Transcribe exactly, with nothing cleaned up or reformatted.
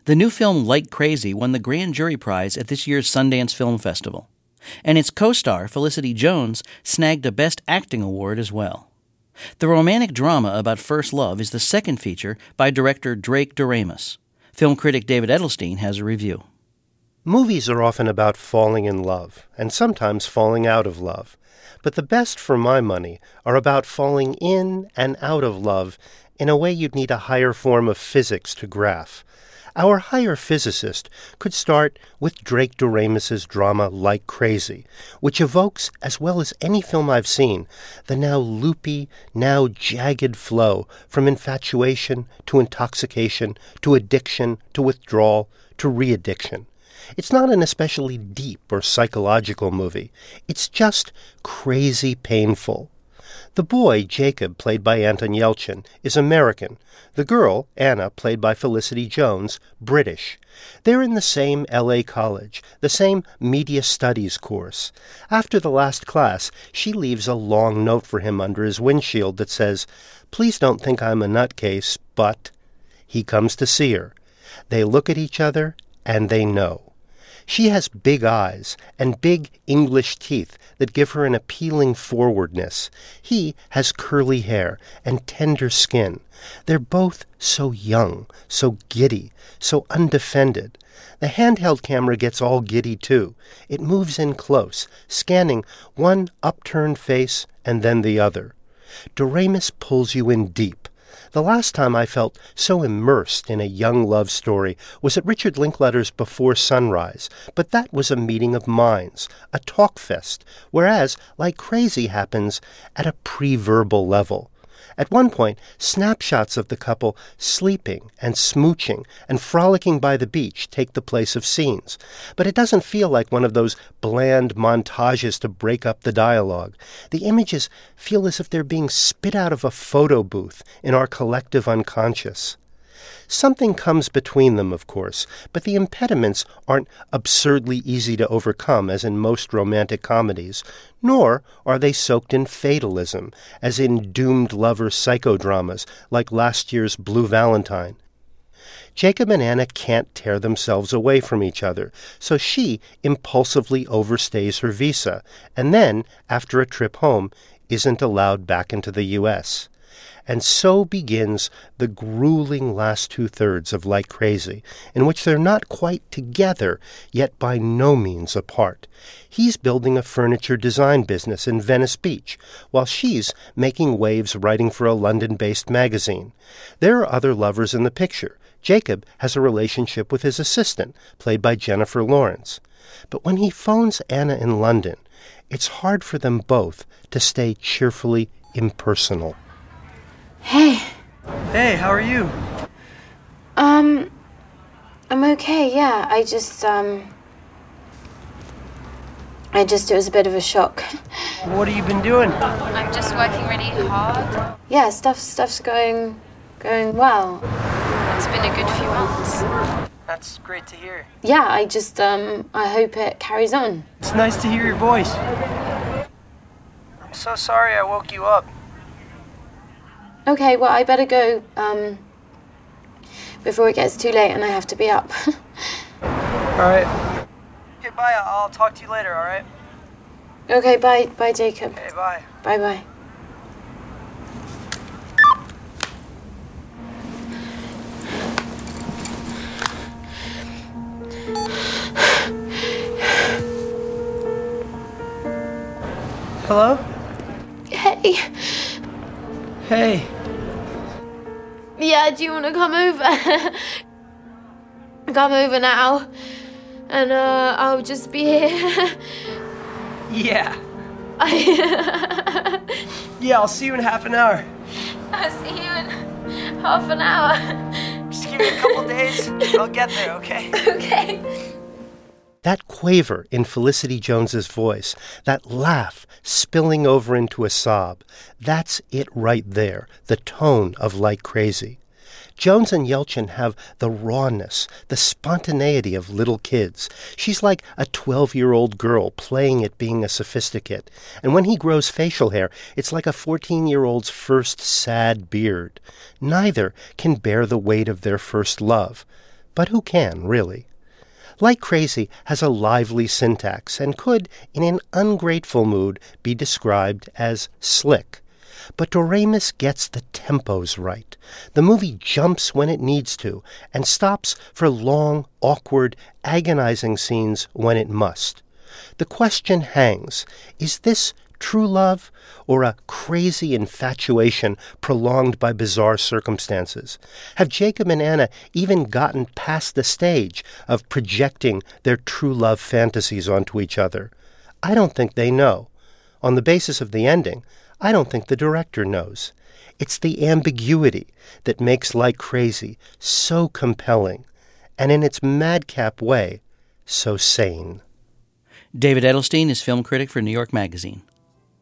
The new film Like Crazy won the Grand Jury Prize at this year's Sundance Film Festival. And its co-star, Felicity Jones, snagged a Best Acting award as well. The romantic drama about first love is the second feature by director Drake Doremus. Film critic David Edelstein has a review. Movies are often about falling in love, and sometimes falling out of love. But the best, for my money, are about falling in and out of love in a way you'd need a higher form of physics to graph. Our higher physicist could start with Drake Doremus's drama Like Crazy, which evokes, as well as any film I've seen, the now loopy, now jagged flow from infatuation to intoxication to addiction to withdrawal to re-addiction. It's not an especially deep or psychological movie. It's just crazy painful. The boy, Jacob, played by Anton Yelchin, is American. The girl, Anna, played by Felicity Jones, British. They're in the same L A college, the same media studies course. After the last class, she leaves a long note for him under his windshield that says, "Please don't think I'm a nutcase, but..." He comes to see her. They look at each other, and they know. She has big eyes and big English teeth that give her an appealing forwardness. He has curly hair and tender skin. They're both so young, so giddy, so undefended. The handheld camera gets all giddy, too. It moves in close, scanning one upturned face and then the other. Doremus pulls you in deep. The last time I felt so immersed in a young love story was at Richard Linklater's Before Sunrise, but that was a meeting of minds, a talk fest, whereas Like Crazy happens at a pre-verbal level. At one point, snapshots of the couple sleeping and smooching and frolicking by the beach take the place of scenes. But it doesn't feel like one of those bland montages to break up the dialogue. The images feel as if they're being spit out of a photo booth in our collective unconscious. Something comes between them, of course, but the impediments aren't absurdly easy to overcome, as in most romantic comedies, nor are they soaked in fatalism, as in doomed lover psychodramas like last year's Blue Valentine. Jacob and Anna can't tear themselves away from each other, so she impulsively overstays her visa, and then, after a trip home, isn't allowed back into the U S And so begins the grueling last two-thirds of Like Crazy, in which they're not quite together, yet by no means apart. He's building a furniture design business in Venice Beach, while she's making waves writing for a London-based magazine. There are other lovers in the picture. Jacob has a relationship with his assistant, played by Jennifer Lawrence. But when he phones Anna in London, it's hard for them both to stay cheerfully impersonal. Hey. Hey, how are you? Um, I'm okay, yeah. I just, um... I just, it was a bit of a shock. What have you been doing? I'm just working really hard. Yeah, stuff, stuff's going, going well. It's been a good few months. That's great to hear. Yeah, I just, um, I hope it carries on. It's nice to hear your voice. I'm so sorry I woke you up. Okay, well, I better go, um, before it gets too late and I have to be up. All right. Okay, bye. I'll talk to you later, all right? Okay, bye. Bye, Jacob. Okay, bye. Bye-bye. Hello? Hey. Hey. Yeah, do you want to come over? Come over now. And, uh, I'll just be here. Yeah. Yeah, I'll see you in half an hour. I'll see you in half an hour. Just give me a couple days. I'll get there, okay? Okay. That quaver in Felicity Jones's voice, that laugh spilling over into a sob, that's it right there, the tone of Like Crazy. Jones and Yelchin have the rawness, the spontaneity of little kids. She's like a twelve-year-old girl playing at being a sophisticate. And when he grows facial hair, it's like a fourteen-year-old's first sad beard. Neither can bear the weight of their first love. But who can, really? Like Crazy has a lively syntax and could, in an ungrateful mood, be described as slick. But Doremus gets the tempos right. The movie jumps when it needs to and stops for long, awkward, agonizing scenes when it must. The question hangs, is this true love or a crazy infatuation prolonged by bizarre circumstances? Have Jacob and Anna even gotten past the stage of projecting their true love fantasies onto each other? I don't think they know. On the basis of the ending, I don't think the director knows. It's the ambiguity that makes Like Crazy so compelling, and in its madcap way, so sane. David Edelstein is film critic for New York Magazine.